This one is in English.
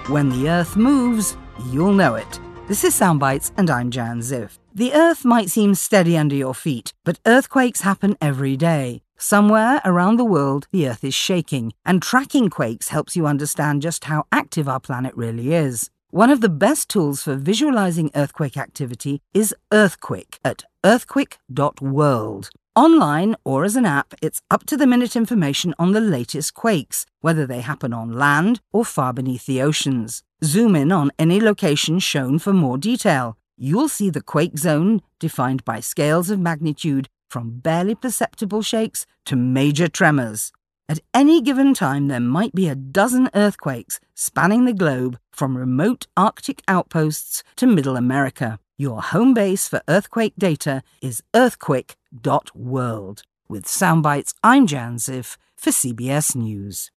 When the Earth moves, you'll know it. This is Soundbites, and I'm Jan Ziff. The Earth might seem steady under your feet, but earthquakes happen every day. Somewhere around the world, the Earth is shaking, and tracking quakes helps you understand just how active our planet really is. One of the best tools for visualizing earthquake activity is Earthquake at earthquake.world. Online or as an app, it's up-to-the-minute information on the latest quakes, whether they happen on land or far beneath the oceans. Zoom in on any location shown for more detail. You'll see the quake zone defined by scales of magnitude from barely perceptible shakes to major tremors. At any given time, there might be a dozen earthquakes spanning the globe from remote Arctic outposts to Middle America. Your home base for earthquake data is earthquake.world. With Soundbites, I'm Jan Ziff for CBS News.